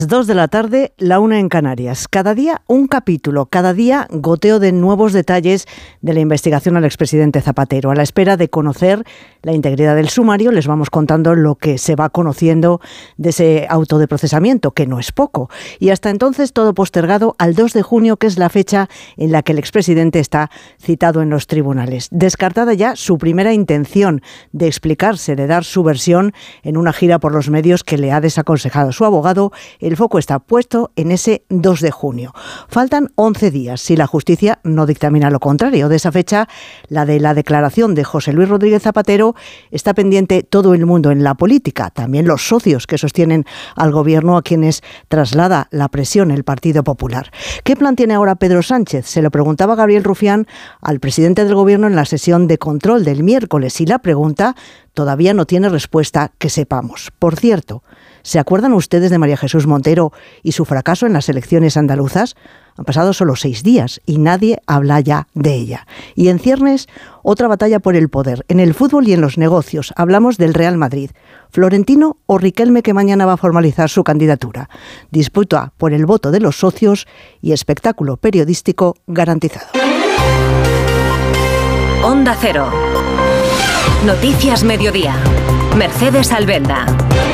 2 de la tarde, la 1 en Canarias. Cada día un capítulo, cada día goteo de nuevos detalles de la investigación al expresidente Zapatero. A la espera de conocer la integridad del sumario, les vamos contando lo que se va conociendo de ese auto de procesamiento, que no es poco. Y hasta entonces todo postergado al 2 de junio, que es la fecha en la que el expresidente está citado en los tribunales. Descartada ya su primera intención de explicarse, de dar su versión en una gira por los medios que le ha desaconsejado su abogado. El foco está puesto en ese 2 de junio. Faltan 11 días si la justicia no dictamina lo contrario. De esa fecha, la de la declaración de José Luis Rodríguez Zapatero, está pendiente todo el mundo en la política, también los socios que sostienen al gobierno, a quienes traslada la presión el Partido Popular. ¿Qué plan tiene ahora Pedro Sánchez? Se lo preguntaba Gabriel Rufián al presidente del gobierno en la sesión de control del miércoles, y la pregunta todavía no tiene respuesta que sepamos. Por cierto, ¿se acuerdan ustedes de María Jesús Montero y su fracaso en las elecciones andaluzas? Han pasado solo 6 días y nadie habla ya de ella. Y en ciernes, otra batalla por el poder. En el fútbol y en los negocios. Hablamos del Real Madrid. ¿Florentino o Riquelme, que mañana va a formalizar su candidatura? Disputa por el voto de los socios y espectáculo periodístico garantizado. Onda Cero. Noticias Mediodía. Mercedes Albenda.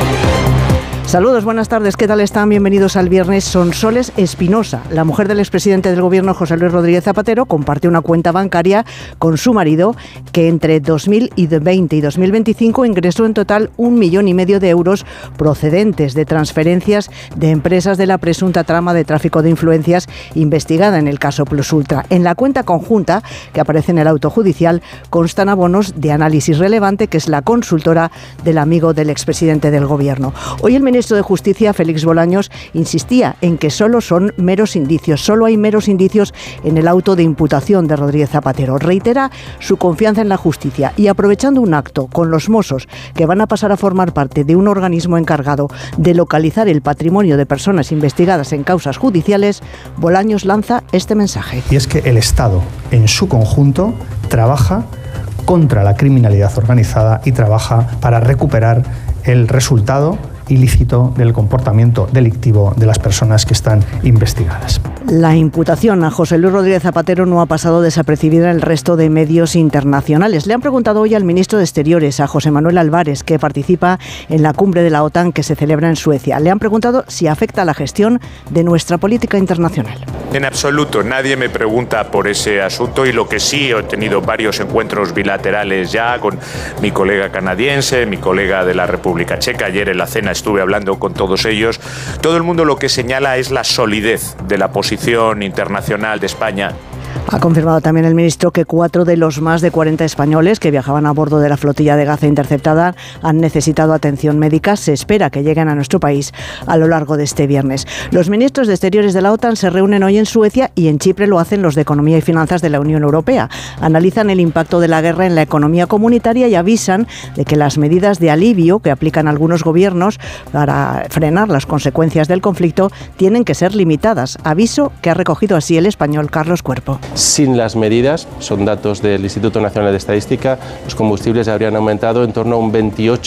Saludos, buenas tardes, ¿qué tal están? Bienvenidos al viernes. Sonsoles Espinosa, la mujer del expresidente del gobierno José Luis Rodríguez Zapatero, comparte una cuenta bancaria con su marido que entre 2020 y 2025 ingresó en total 1,5 millones de euros procedentes de transferencias de empresas de la presunta trama de tráfico de influencias investigada en el caso Plus Ultra. En la cuenta conjunta que aparece en el auto judicial constan abonos de Análisis Relevante, que es la consultora del amigo del expresidente del gobierno. Hoy el ministro de Justicia, Félix Bolaños, insistía en que solo son meros indicios, solo hay meros indicios en el auto de imputación de Rodríguez Zapatero. Reitera su confianza en la justicia y, aprovechando un acto con los Mossos, que van a pasar a formar parte de un organismo encargado de localizar el patrimonio de personas investigadas en causas judiciales, Bolaños lanza este mensaje. Y es que el Estado, en su conjunto, trabaja contra la criminalidad organizada y trabaja para recuperar el resultado ilícito del comportamiento delictivo de las personas que están investigadas. La imputación a José Luis Rodríguez Zapatero no ha pasado desapercibida en el resto de medios internacionales. Le han preguntado hoy al ministro de Exteriores, a José Manuel Álvarez, que participa en la cumbre de la OTAN que se celebra en Suecia. Le han preguntado si afecta a la gestión de nuestra política internacional. En absoluto, nadie me pregunta por ese asunto, y lo que sí, he tenido varios encuentros bilaterales ya con mi colega canadiense, mi colega de la República Checa. Ayer en la cena estuve hablando con todos ellos. Todo el mundo lo que señala es la solidez de la posición internacional de España. Ha confirmado también el ministro que 4 de los más de 40 españoles que viajaban a bordo de la flotilla de Gaza interceptada han necesitado atención médica. Se espera que lleguen a nuestro país a lo largo de este viernes. Los ministros de Exteriores de la OTAN se reúnen hoy en Suecia, y en Chipre lo hacen los de Economía y Finanzas de la Unión Europea. Analizan el impacto de la guerra en la economía comunitaria y avisan de que las medidas de alivio que aplican algunos gobiernos para frenar las consecuencias del conflicto tienen que ser limitadas. Aviso que ha recogido así el español Carlos Cuerpo. Sin las medidas, son datos del Instituto Nacional de Estadística, los combustibles habrían aumentado en torno a un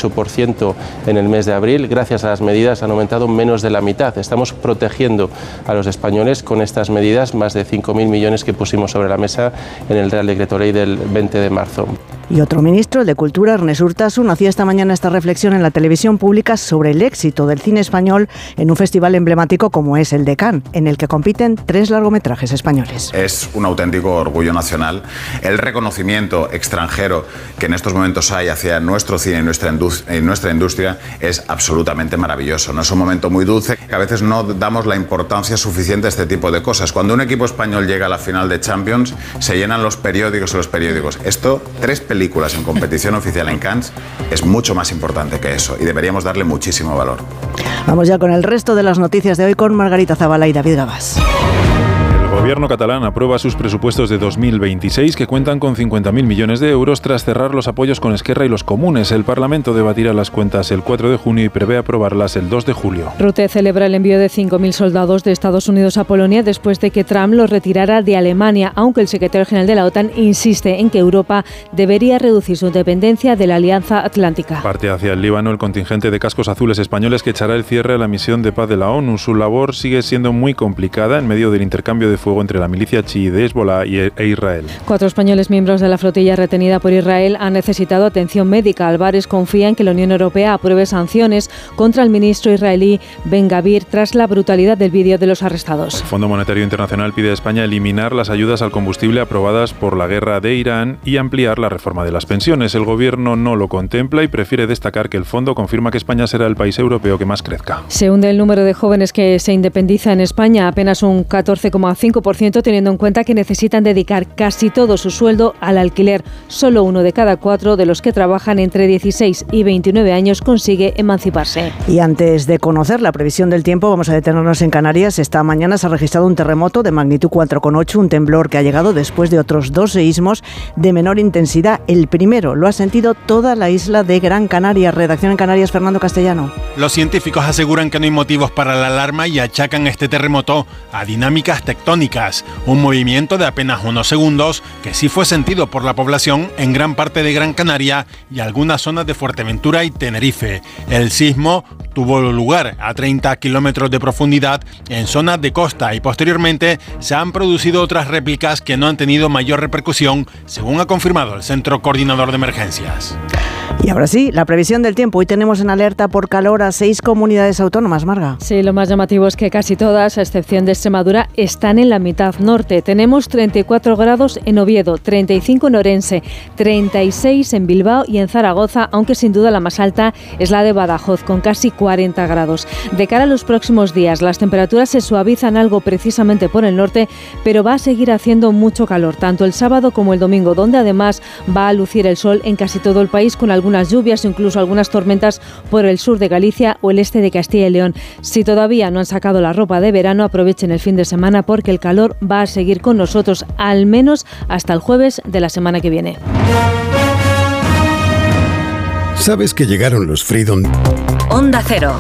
28% en el mes de abril. Gracias a las medidas han aumentado menos de la mitad. Estamos protegiendo a los españoles con estas medidas, más de 5.000 millones que pusimos sobre la mesa en el Real Decreto Ley del 20 de marzo. Y otro ministro, el de Cultura, Ernest Urtasun, hacía esta mañana esta reflexión en la televisión pública sobre el éxito del cine español en un festival emblemático como es el de Cannes, en el que compiten 3 largometrajes españoles. Es un auténtico orgullo nacional el reconocimiento extranjero que en estos momentos hay hacia nuestro cine y nuestra industria es absolutamente maravilloso. No es un momento muy dulce, que a veces no damos la importancia suficiente a este tipo de cosas. Cuando un equipo español llega a la final de Champions, se llenan los periódicos. Esto, 3 películas en competición oficial en Cannes, es mucho más importante que eso y deberíamos darle muchísimo valor. Vamos ya con el resto de las noticias de hoy con Margarita Zavala y David Gabás. gobierno catalán aprueba sus presupuestos de 2026 que cuentan con 50.000 millones de euros tras cerrar los apoyos con Esquerra y los comunes. El Parlamento debatirá las cuentas el 4 de junio y prevé aprobarlas el 2 de julio. Rute celebra el envío de 5.000 soldados de Estados Unidos a Polonia después de que Trump los retirara de Alemania, aunque el secretario general de la OTAN insiste en que Europa debería reducir su dependencia de la Alianza Atlántica. Parte hacia el Líbano el contingente de cascos azules españoles que echará el cierre a la misión de paz de la ONU. Su labor sigue siendo muy complicada en medio del intercambio de fuego entre la milicia chií de Hezbollah e Israel. 4 españoles miembros de la flotilla retenida por Israel han necesitado atención médica. Álvarez confía en que la Unión Europea apruebe sanciones contra el ministro israelí Ben Gvir tras la brutalidad del vídeo de los arrestados. El Fondo Monetario Internacional pide a España eliminar las ayudas al combustible aprobadas por la guerra de Irán y ampliar la reforma de las pensiones. El gobierno no lo contempla y prefiere destacar que el fondo confirma que España será el país europeo que más crezca. Se hunde el número de jóvenes que se independiza en España, apenas un 14,5%, teniendo en cuenta que necesitan dedicar casi todo su sueldo al alquiler. Solo 1 de cada 4 de los que trabajan entre 16 y 29 años consigue emanciparse. Y antes de conocer la previsión del tiempo, vamos a detenernos en Canarias. Esta mañana se ha registrado un terremoto de magnitud 4,8, un temblor que ha llegado después de otros 2 seísmos de menor intensidad. El primero lo ha sentido toda la isla de Gran Canaria. Redacción en Canarias, Fernando Castellano. Los científicos aseguran que no hay motivos para la alarma y achacan este terremoto a dinámicas tectónicas, un movimiento de apenas unos segundos que sí fue sentido por la población en gran parte de Gran Canaria y algunas zonas de Fuerteventura y Tenerife. El sismo tuvo lugar a 30 kilómetros de profundidad en zonas de costa y posteriormente se han producido otras réplicas que no han tenido mayor repercusión, según ha confirmado el Centro Coordinador de Emergencias. Y ahora sí, la previsión del tiempo. Hoy tenemos en alerta por calor a 6 comunidades autónomas, Marga. Sí, lo más llamativo es que casi todas, a excepción de Extremadura, están en la mitad norte. Tenemos 34 grados en Oviedo, 35 en Orense, 36 en Bilbao y en Zaragoza, aunque sin duda la más alta es la de Badajoz, con casi 40 grados. De cara a los próximos días, las temperaturas se suavizan algo precisamente por el norte, pero va a seguir haciendo mucho calor, tanto el sábado como el domingo, donde además va a lucir el sol en casi todo el país, con algunas lluvias, incluso algunas tormentas por el sur de Galicia o el este de Castilla y León. Si todavía no han sacado la ropa de verano, aprovechen el fin de semana porque el calor va a seguir con nosotros, al menos hasta el jueves de la semana que viene. ¿Sabes que llegaron los Freedom? Onda Cero.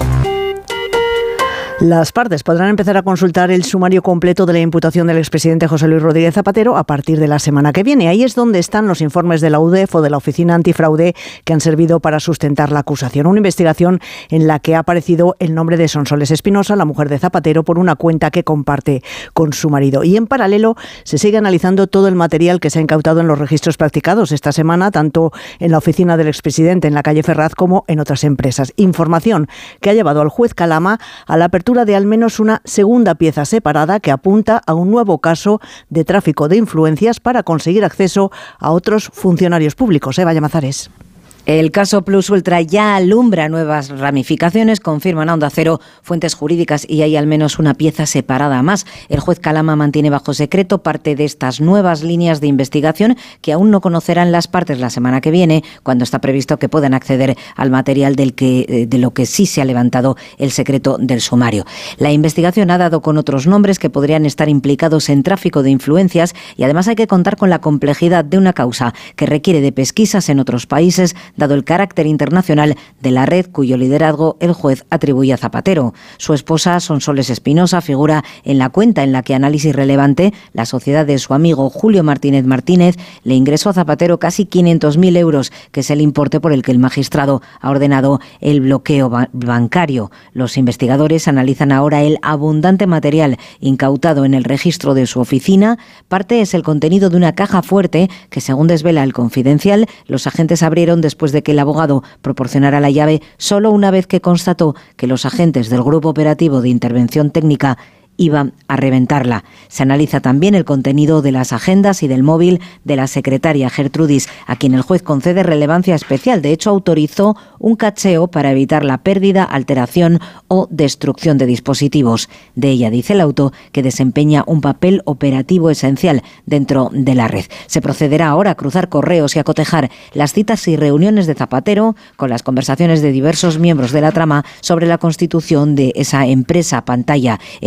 Las partes podrán empezar a consultar el sumario completo de la imputación del expresidente José Luis Rodríguez Zapatero a partir de la semana que viene. Ahí es donde están los informes de la UDEF o de la Oficina Antifraude que han servido para sustentar la acusación. Una investigación en la que ha aparecido el nombre de Sonsoles Espinosa, la mujer de Zapatero, por una cuenta que comparte con su marido. Y en paralelo se sigue analizando todo el material que se ha incautado en los registros practicados esta semana, tanto en la oficina del expresidente en la calle Ferraz como en otras empresas. Información que ha llevado al juez Calama a la apertura de al menos una segunda pieza separada que apunta a un nuevo caso de tráfico de influencias para conseguir acceso a otros funcionarios públicos. Eva Llamazares. El caso Plus Ultra ya alumbra nuevas ramificaciones, confirman a Onda Cero fuentes jurídicas, y hay al menos una pieza separada más. El juez Calama mantiene bajo secreto parte de estas nuevas líneas de investigación que aún no conocerán las partes la semana que viene, cuando está previsto que puedan acceder al material de lo que sí se ha levantado el secreto del sumario. La investigación ha dado con otros nombres que podrían estar implicados en tráfico de influencias y además hay que contar con la complejidad de una causa que requiere de pesquisas en otros países, dado el carácter internacional de la red cuyo liderazgo el juez atribuye a Zapatero. Su esposa, Sonsoles Espinosa, figura en la cuenta en la que Análisis Relevante, la sociedad de su amigo Julio Martínez Martínez, le ingresó a Zapatero casi 500.000 euros, que es el importe por el que el magistrado ha ordenado el bloqueo bancario. Los investigadores analizan ahora el abundante material incautado en el registro de su oficina. Parte es el contenido de una caja fuerte que, según desvela El Confidencial, los agentes abrieron después de que el abogado proporcionara la llave solo una vez que constató que los agentes del Grupo Operativo de Intervención Técnica iba a reventarla. Se analiza también el contenido de las agendas y del móvil de la secretaria Gertrudis, a quien el juez concede relevancia especial. De hecho, autorizó un cacheo para evitar la pérdida, alteración o destrucción de dispositivos. De ella dice el auto que desempeña un papel operativo esencial dentro de la red. Se procederá ahora a cruzar correos y a cotejar las citas y reuniones de Zapatero con las conversaciones de diversos miembros de la trama sobre la constitución de esa empresa pantalla en Dubái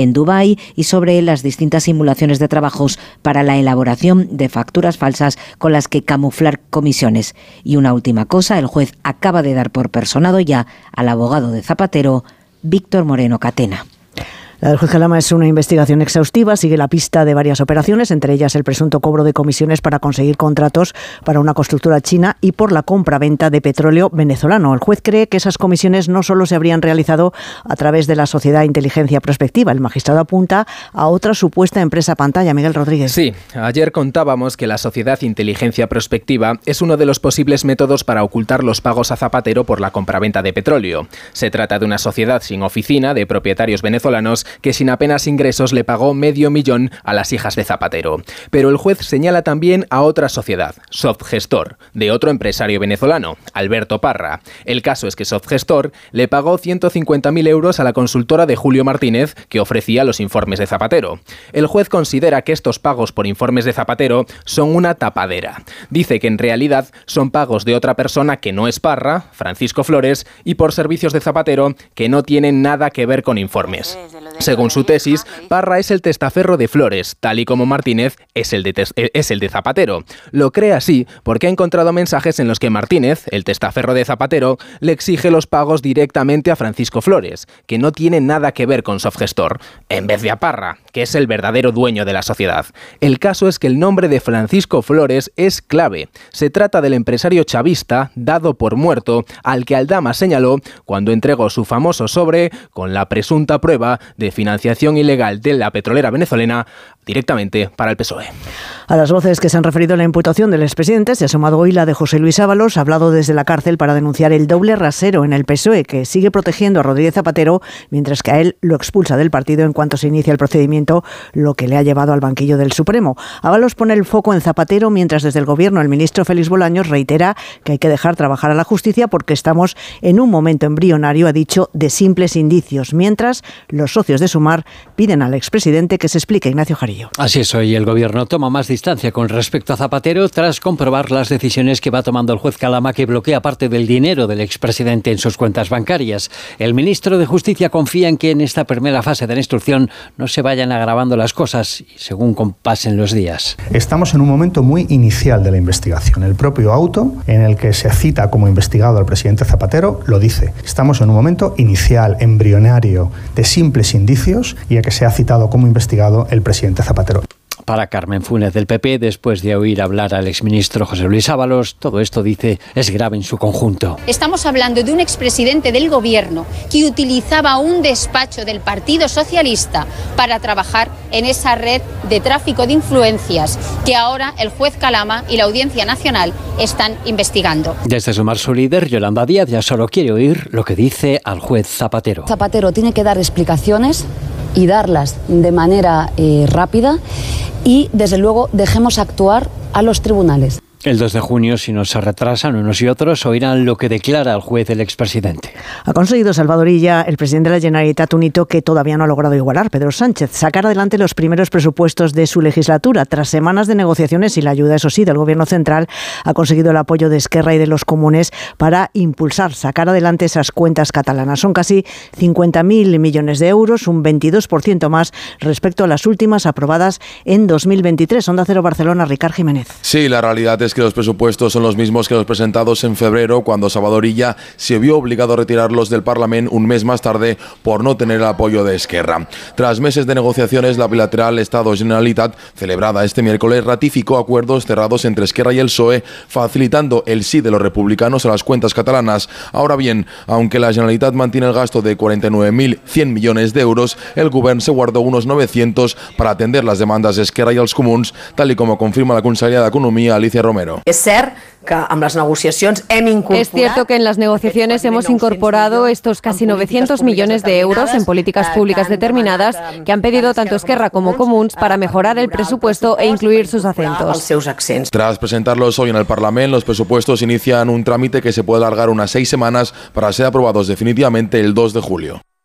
hay y sobre las distintas simulaciones de trabajos para la elaboración de facturas falsas con las que camuflar comisiones. Y una última cosa, el juez acaba de dar por personado ya al abogado de Zapatero, Víctor Moreno Catena. La del juez Calama es una investigación exhaustiva, sigue la pista de varias operaciones, entre ellas el presunto cobro de comisiones para conseguir contratos para una constructora china y por la compra-venta de petróleo venezolano. El juez cree que esas comisiones no solo se habrían realizado a través de la sociedad Inteligencia Prospectiva. El magistrado apunta a otra supuesta empresa pantalla. Miguel Rodríguez. Sí, ayer contábamos que la sociedad Inteligencia Prospectiva es uno de los posibles métodos para ocultar los pagos a Zapatero por la compraventa de petróleo. Se trata de una sociedad sin oficina de propietarios venezolanos que sin apenas ingresos le pagó $500,000 a las hijas de Zapatero. Pero el juez señala también a otra sociedad, Softgestor, de otro empresario venezolano, Alberto Parra. El caso es que Softgestor le pagó 150.000 euros a la consultora de Julio Martínez, que ofrecía los informes de Zapatero. El juez considera que estos pagos por informes de Zapatero son una tapadera. Dice que en realidad son pagos de otra persona que no es Parra, Francisco Flores, y por servicios de Zapatero que no tienen nada que ver con informes. Según su tesis, Parra es el testaferro de Flores, tal y como Martínez es el de Zapatero. Lo cree así porque ha encontrado mensajes en los que Martínez, el testaferro de Zapatero, le exige los pagos directamente a Francisco Flores, que no tiene nada que ver con Softgestor, en vez de a Parra, que es el verdadero dueño de la sociedad. El caso es que el nombre de Francisco Flores es clave. Se trata del empresario chavista dado por muerto al que Aldama señaló cuando entregó su famoso sobre con la presunta prueba de financiación ilegal de la petrolera venezolana directamente para el PSOE. A las voces que se han referido a la imputación del expresidente se ha sumado hoy la de José Luis Ábalos, hablado desde la cárcel para denunciar el doble rasero en el PSOE, que sigue protegiendo a Rodríguez Zapatero, mientras que a él lo expulsa del partido en cuanto se inicia el procedimiento, lo que le ha llevado al banquillo del Supremo. Ábalos pone el foco en Zapatero, mientras desde el gobierno el ministro Félix Bolaños reitera que hay que dejar trabajar a la justicia porque estamos en un momento embrionario, ha dicho, de simples indicios, mientras los socios de Sumar piden al expresidente que se explique. Ignacio Jarillo. Así es, hoy el gobierno toma más distancia con respecto a Zapatero tras comprobar las decisiones que va tomando el juez Calama, que bloquea parte del dinero del expresidente en sus cuentas bancarias. El ministro de Justicia confía en que en esta primera fase de la instrucción no se vayan agravando las cosas según pasen los días. Estamos en un momento muy inicial de la investigación. El propio auto en el que se cita como investigado al presidente Zapatero lo dice. Estamos en un momento inicial, embrionario, de simples indicios, y a que se ha citado como investigado el presidente Zapatero. Para Carmen Funes del PP, después de oír hablar al exministro José Luis Ábalos, todo esto, dice, es grave en su conjunto. Estamos hablando de un expresidente del gobierno que utilizaba un despacho del Partido Socialista para trabajar en esa red de tráfico de influencias que ahora el juez Calama y la Audiencia Nacional están investigando. Desde Sumar, su líder, Yolanda Díaz, ya solo quiere oír lo que dice al juez Zapatero. Zapatero tiene que dar explicaciones y darlas de manera rápida y, desde luego, dejemos actuar a los tribunales. El 2 de junio, si no se retrasan unos y otros, oirán lo que declara el juez el expresidente. Ha conseguido Salvador Illa, el presidente de la Generalitat, un hito que todavía no ha logrado igualar, Pedro Sánchez, sacar adelante los primeros presupuestos de su legislatura. Tras semanas de negociaciones y la ayuda, eso sí, del Gobierno central, ha conseguido el apoyo de Esquerra y de los comunes para impulsar, sacar adelante esas cuentas catalanas. Son casi 50.000 millones de euros, un 22% más respecto a las últimas aprobadas en 2023. Onda Cero Barcelona, Ricard Jiménez. Sí, la realidad es que los presupuestos son los mismos que los presentados en febrero, cuando Salvador Illa se vio obligado a retirarlos del Parlamento un mes más tarde por no tener el apoyo de Esquerra. Tras meses de negociaciones, la bilateral Estado-Generalitat, celebrada este miércoles, ratificó acuerdos cerrados entre Esquerra y el PSOE, facilitando el sí de los republicanos a las cuentas catalanas. Ahora bien, aunque la Generalitat mantiene el gasto de 49.100 millones de euros, el Govern se guardó unos 900 para atender las demandas de Esquerra y els Comuns, tal y como confirma la consellera d'Economia, Alicia Romero. Es cert que amb les negociacions hem incorporat... Es cierto que en las negociaciones hemos incorporado estos casi 900 millones de euros en políticas públicas determinadas que han pedido tanto Esquerra como Comuns para mejorar el presupuesto e incluir sus acentos. Tras presentarlos hoy en el Parlamento, los presupuestos inician un trámite que se puede alargar unas 6 semanas para ser aprobados definitivamente el 2 de julio.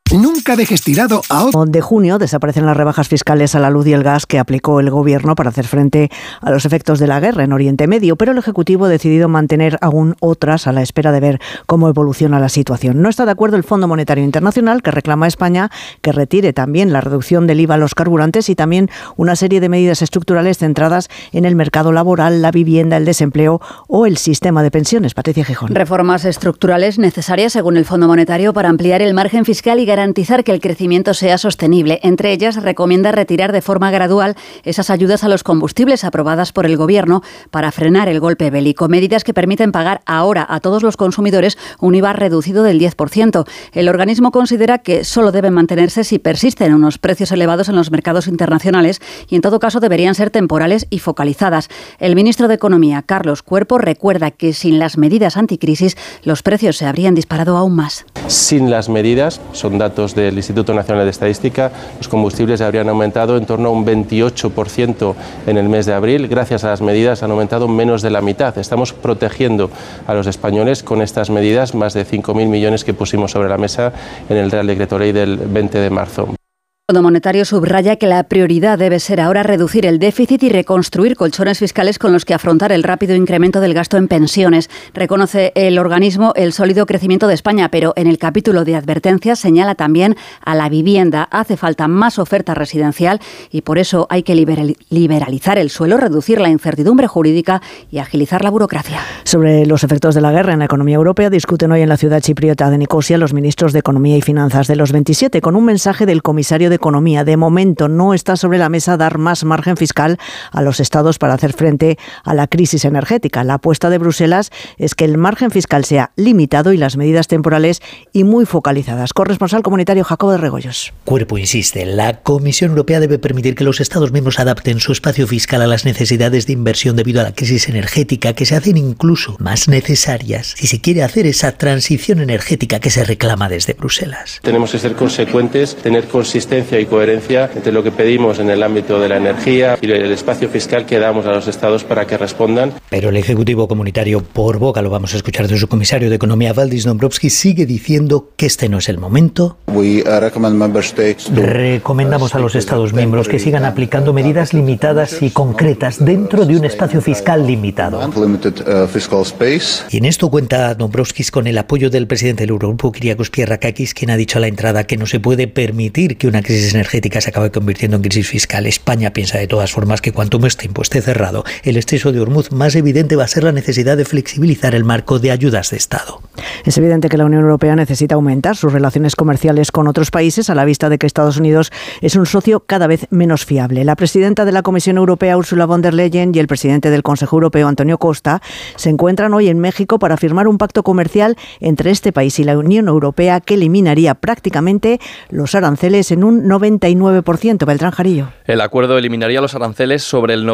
Nunca dejes tirado a otro. De junio desaparecen las rebajas fiscales a la luz y el gas que aplicó el gobierno para hacer frente a los efectos de la guerra en Oriente Medio, pero el Ejecutivo ha decidido mantener aún otras a la espera de ver cómo evoluciona la situación. No está de acuerdo el Fondo Monetario Internacional, que reclama a España que retire también la reducción del IVA a los carburantes y también una serie de medidas estructurales centradas en el mercado laboral, la vivienda, el desempleo o el sistema de pensiones. Patricia Gijón. Reformas estructurales necesarias, según el Fondo Monetario, para ampliar el margen fiscal y garantizar que el crecimiento sea sostenible. Entre ellas, recomienda retirar de forma gradual esas ayudas a los combustibles aprobadas por el Gobierno para frenar el golpe bélico. Medidas que permiten pagar ahora a todos los consumidores un IVA reducido del 10%. El organismo considera que solo deben mantenerse si persisten unos precios elevados en los mercados internacionales y, en todo caso, deberían ser temporales y focalizadas. El ministro de Economía, Carlos Cuerpo, recuerda que sin las medidas anticrisis los precios se habrían disparado aún más. Sin las medidas, son datos del Instituto Nacional de Estadística, los combustibles habrían aumentado en torno a un 28% en el mes de abril. Gracias a las medidas han aumentado menos de la mitad. Estamos protegiendo a los españoles con estas medidas, más de 5.000 millones que pusimos sobre la mesa en el Real Decreto Ley del 20 de marzo. El Fondo Monetario subraya que la prioridad debe ser ahora reducir el déficit y reconstruir colchones fiscales con los que afrontar el rápido incremento del gasto en pensiones. Reconoce el organismo el sólido crecimiento de España, pero en el capítulo de advertencias señala también a la vivienda. Hace falta más oferta residencial y por eso hay que liberalizar el suelo, reducir la incertidumbre jurídica y agilizar la burocracia. Sobre los efectos de la guerra en la economía europea discuten hoy en la ciudad chipriota de Nicosia los ministros de Economía y Finanzas de los 27 con un mensaje del comisario de Economía. De momento no está sobre la mesa dar más margen fiscal a los estados para hacer frente a la crisis energética. La apuesta de Bruselas es que el margen fiscal sea limitado y las medidas temporales y muy focalizadas. Corresponsal comunitario Jacobo de Regoyos. Cuerpo insiste, la Comisión Europea debe permitir que los estados miembros adapten su espacio fiscal a las necesidades de inversión debido a la crisis energética, que se hacen incluso más necesarias si se quiere hacer esa transición energética que se reclama desde Bruselas. Tenemos que ser consecuentes, tener consistencia y coherencia entre lo que pedimos en el ámbito de la energía y el espacio fiscal que damos a los estados para que respondan. Pero el Ejecutivo Comunitario, por boca, lo vamos a escuchar de su comisario de Economía, Valdis Dombrovskis, sigue diciendo que este no es el momento. Recomendamos a los estados miembros que sigan aplicando medidas limitadas y concretas dentro de un espacio fiscal limitado. Y en esto cuenta Dombrovskis con el apoyo del presidente del Eurogrupo, Kyriakos Pierrakakis, quien ha dicho a la entrada que no se puede permitir que una crisis energética se acabe convirtiendo en crisis fiscal. España piensa de todas formas que cuanto más tiempo esté cerrado el estrecho de Hormuz, más evidente va a ser la necesidad de flexibilizar el marco de ayudas de Estado. Es evidente que la Unión Europea necesita aumentar sus relaciones comerciales con otros países a la vista de que Estados Unidos es un socio cada vez menos fiable. La presidenta de la Comisión Europea, Ursula von der Leyen, y el presidente del Consejo Europeo, Antonio Costa, se encuentran hoy en México para firmar un pacto comercial entre este país y la Unión Europea que eliminaría prácticamente los aranceles en un 99%. Beltrán Jarillo. El acuerdo eliminaría los aranceles sobre el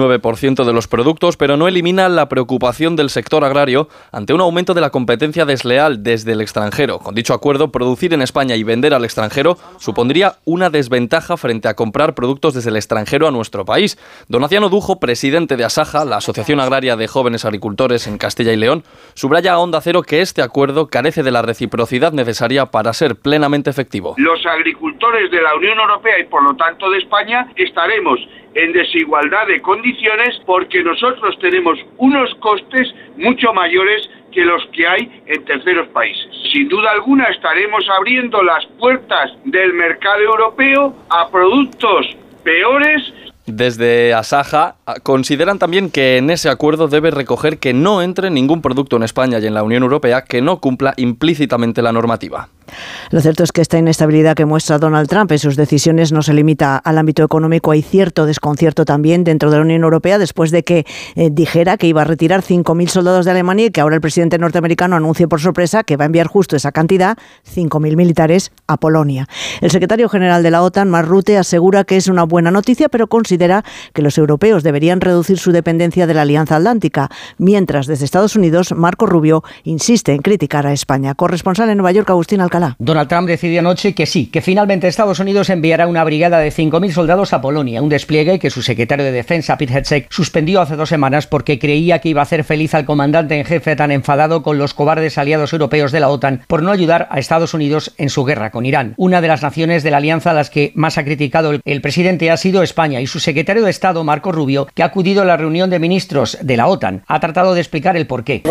99% de los productos, pero no elimina la preocupación del sector agrario ante un aumento de la competencia desleal desde el extranjero. Con dicho acuerdo, producir en España y vender al extranjero supondría una desventaja frente a comprar productos desde el extranjero a nuestro país. Donaciano Dujo, presidente de Asaja, la Asociación Agraria de Jóvenes Agricultores en Castilla y León, subraya a Onda Cero que este acuerdo carece de la reciprocidad necesaria para ser plenamente efectivo. Los agricultores de la Unión Europea y por lo tanto de España estaremos en desigualdad de condiciones porque nosotros tenemos unos costes mucho mayores que los que hay en terceros países. Sin duda alguna estaremos abriendo las puertas del mercado europeo a productos peores. Desde Asaja consideran también que en ese acuerdo debe recoger que no entre ningún producto en España y en la Unión Europea que no cumpla implícitamente la normativa. Lo cierto es que esta inestabilidad que muestra Donald Trump en sus decisiones no se limita al ámbito económico. Hay cierto desconcierto también dentro de la Unión Europea después de que dijera que iba a retirar 5.000 soldados de Alemania y que ahora el presidente norteamericano anuncie por sorpresa que va a enviar justo esa cantidad, 5.000 militares, a Polonia. El secretario general de la OTAN, Mark Rutte, asegura que es una buena noticia, pero considera que los europeos deberían reducir su dependencia de la Alianza Atlántica, mientras desde Estados Unidos, Marco Rubio insiste en criticar a España. Corresponsal en Nueva York, Agustín Alcalá. Alcalá. Donald Trump decidió anoche que sí, que finalmente Estados Unidos enviará una brigada de 5.000 soldados a Polonia, un despliegue que su secretario de Defensa, Pete Hegseth, suspendió hace 2 semanas porque creía que iba a hacer feliz al comandante en jefe tan enfadado con los cobardes aliados europeos de la OTAN por no ayudar a Estados Unidos en su guerra con Irán. Una de las naciones de la alianza a las que más ha criticado el presidente ha sido España, y su secretario de Estado, Marco Rubio, que ha acudido a la reunión de ministros de la OTAN, ha tratado de explicar el porqué.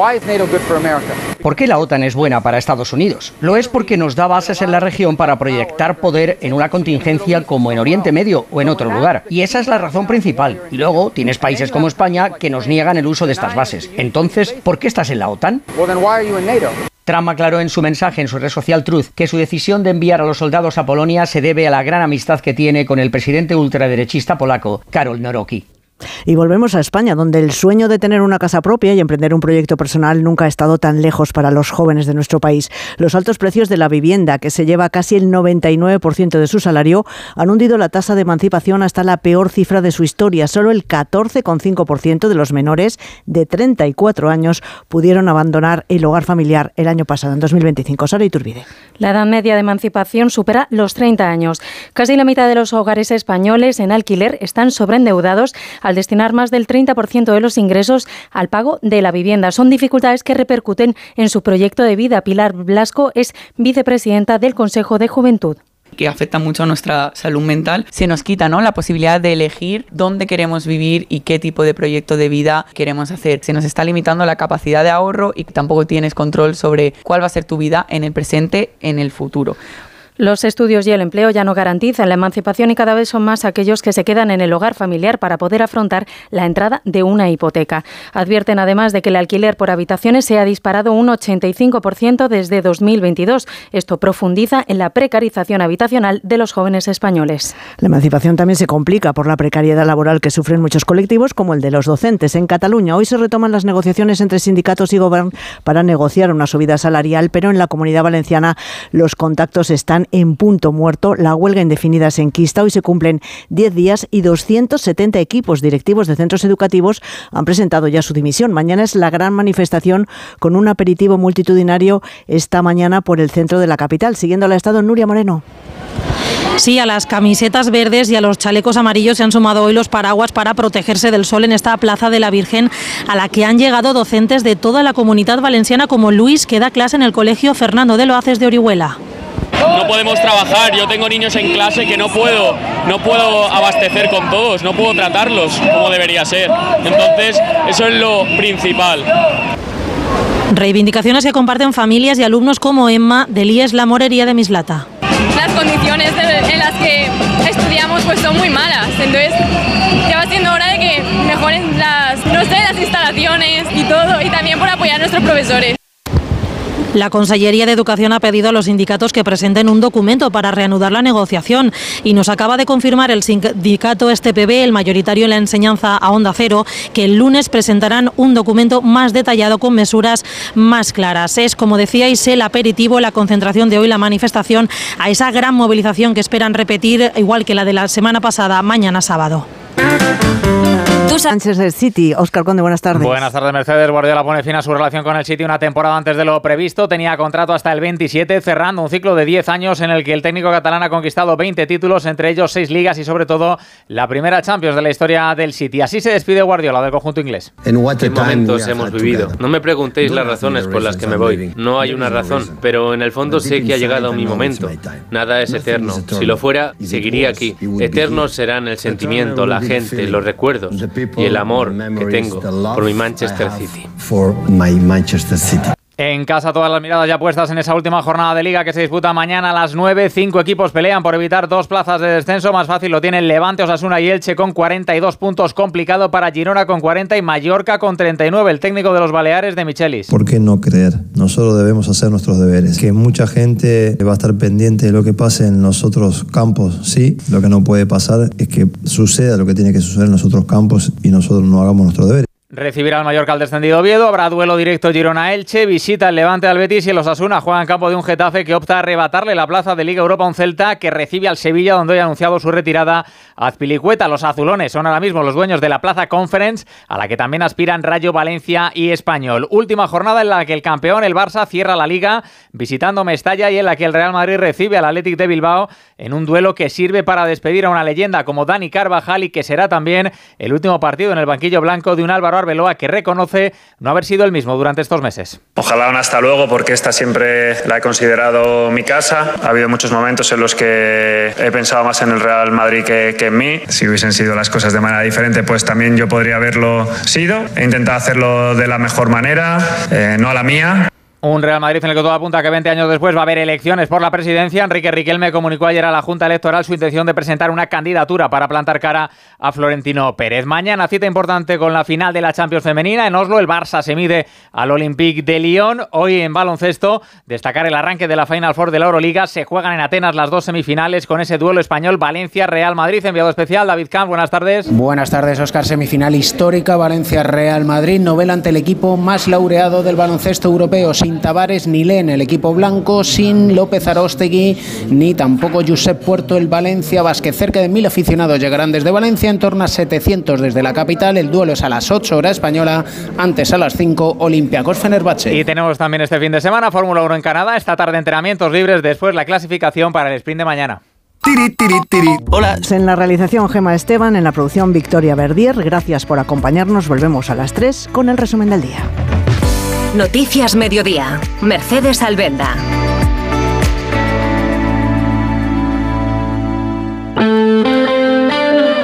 ¿Por qué la OTAN es buena para Estados Unidos? Lo es porque nos da bases en la región para proyectar poder en una contingencia como en Oriente Medio o en otro lugar. Y esa es la razón principal. Y luego tienes países como España que nos niegan el uso de estas bases. Entonces, ¿por qué estás en la OTAN? Trump aclaró en su mensaje en su red social Truth que su decisión de enviar a los soldados a Polonia se debe a la gran amistad que tiene con el presidente ultraderechista polaco, Karol Nawrocki. Y volvemos a España, donde el sueño de tener una casa propia y emprender un proyecto personal nunca ha estado tan lejos para los jóvenes de nuestro país. Los altos precios de la vivienda, que se lleva casi el 99% de su salario, han hundido la tasa de emancipación hasta la peor cifra de su historia. Solo el 14,5% de los menores de 34 años pudieron abandonar el hogar familiar el año pasado, en 2025. Sara Iturbide. La edad media de emancipación supera los 30 años. Casi la mitad de los hogares españoles en alquiler están sobreendeudados al destinar más del 30% de los ingresos al pago de la vivienda. Son dificultades que repercuten en su proyecto de vida. Pilar Blasco es vicepresidenta del Consejo de Juventud. Que afecta mucho a nuestra salud mental. Se nos quita, ¿no?, la posibilidad de elegir dónde queremos vivir y qué tipo de proyecto de vida queremos hacer. Se nos está limitando la capacidad de ahorro y tampoco tienes control sobre cuál va a ser tu vida en el presente, en el futuro. Los estudios y el empleo ya no garantizan la emancipación y cada vez son más aquellos que se quedan en el hogar familiar para poder afrontar la entrada de una hipoteca. Advierten además de que el alquiler por habitaciones se ha disparado un 85% desde 2022. Esto profundiza en la precarización habitacional de los jóvenes españoles. La emancipación también se complica por la precariedad laboral que sufren muchos colectivos, como el de los docentes. En Cataluña hoy se retoman las negociaciones entre sindicatos y Govern para negociar una subida salarial, pero en la Comunidad Valenciana los contactos están en punto muerto. La huelga indefinida se enquista. Hoy se cumplen 10 días y 270 equipos directivos de centros educativos han presentado ya su dimisión. Mañana es la gran manifestación con un aperitivo multitudinario esta mañana por el centro de la capital. Siguiendo al estado, Nuria Moreno. Sí, a las camisetas verdes y a los chalecos amarillos se han sumado hoy los paraguas para protegerse del sol en esta Plaza de la Virgen, a la que han llegado docentes de toda la Comunidad Valenciana, como Luis, que da clase en el Colegio Fernando de Loaces de Orihuela. No podemos trabajar, yo tengo niños en clase que no puedo abastecer con todos, no puedo tratarlos como debería ser. Entonces, eso es lo principal. Reivindicaciones que comparten familias y alumnos como Emma, del IES La Morería de Mislata. Las condiciones en las que estudiamos pues son muy malas, entonces ya va siendo hora de que mejoren las instalaciones y todo, y también por apoyar a nuestros profesores. La Consellería de Educación ha pedido a los sindicatos que presenten un documento para reanudar la negociación, y nos acaba de confirmar el sindicato STPB, el mayoritario en la enseñanza, a Onda Cero, que el lunes presentarán un documento más detallado con mesuras más claras. Es, como decíais, el aperitivo, la concentración de hoy, la manifestación a esa gran movilización que esperan repetir, igual que la de la semana pasada, mañana sábado. Manchester City. Óscar Conde, buenas tardes. Buenas tardes, Mercedes. Guardiola pone fin a su relación con el City una temporada antes de lo previsto. Tenía contrato hasta el 27, cerrando un ciclo de 10 años en el que el técnico catalán ha conquistado 20 títulos, entre ellos 6 ligas y sobre todo la primera Champions de la historia del City. Así se despide Guardiola del conjunto inglés. ¿Qué momentos hemos vivido? No me preguntéis las razones por las que me voy. No hay una razón, pero en el fondo sé que ha llegado mi momento. Nada es eterno. Si lo fuera, seguiría aquí. Eternos serán el sentimiento, la gente, los recuerdos y el amor que tengo por mi Manchester City. En casa, todas las miradas ya puestas en esa última jornada de Liga que se disputa mañana a las 9. 5 equipos pelean por evitar 2 plazas de descenso. Más fácil lo tienen Levante, Osasuna y Elche con 42 puntos. Complicado para Girona con 40 y Mallorca con 39. El técnico de los Baleares, de Michelis. ¿Por qué no creer? Nosotros debemos hacer nuestros deberes. Que mucha gente va a estar pendiente de lo que pase en los otros campos. Sí, lo que no puede pasar es que suceda lo que tiene que suceder en los otros campos y nosotros no hagamos nuestros deberes. Recibirá al Mallorca al descendido Oviedo, habrá duelo directo Girona-Elche, visita el Levante al Betis y el Osasuna juega en campo de un Getafe que opta a arrebatarle la plaza de Liga Europa a un Celta que recibe al Sevilla, donde hoy ha anunciado su retirada Azpilicueta. Los azulones son ahora mismo los dueños de la plaza Conference, a la que también aspiran Rayo, Valencia y Español. Última jornada en la que el campeón, el Barça, cierra la Liga visitando Mestalla y en la que el Real Madrid recibe al Athletic de Bilbao en un duelo que sirve para despedir a una leyenda como Dani Carvajal y que será también el último partido en el banquillo blanco de un Álvaro Arbeloa que reconoce no haber sido el mismo durante estos meses. Ojalá un hasta luego, porque esta siempre la he considerado mi casa. Ha habido muchos momentos en los que he pensado más en el Real Madrid que en mí. Si hubiesen sido las cosas de manera diferente, pues también yo podría haberlo sido. He intentado hacerlo de la mejor manera, no a la mía. Un Real Madrid en el que todo apunta a que 20 años después va a haber elecciones por la presidencia. Enrique Riquelme comunicó ayer a la Junta Electoral su intención de presentar una candidatura para plantar cara a Florentino Pérez. Mañana cita importante con la final de la Champions femenina. En Oslo el Barça se mide al Olympique de Lyon. Hoy en baloncesto destacar el arranque de la Final Four de la Euroliga. Se juegan en Atenas las dos semifinales con ese duelo español Valencia-Real Madrid. Enviado especial David Camp, buenas tardes. Buenas tardes, Óscar. Semifinal histórica Valencia-Real Madrid. Novela ante el equipo más laureado del baloncesto europeo. Sin Tavares ni Len, el equipo blanco, sin López Aróstegui, ni tampoco Josep Puerto, el Valencia Basket. Cerca de 1.000 aficionados llegarán desde Valencia, en torno a 700 desde la capital. El duelo es a las 8 hora española, antes a las 5 Olympiacos-Fenerbahce. Y tenemos también este fin de semana Fórmula 1 en Canadá, esta tarde entrenamientos libres, después la clasificación para el sprint de mañana. Hola. En la realización Gema Esteban, en la producción Victoria Verdier. Gracias por acompañarnos. Volvemos a las 3 con el resumen del día. Noticias Mediodía. Mercedes Albenda.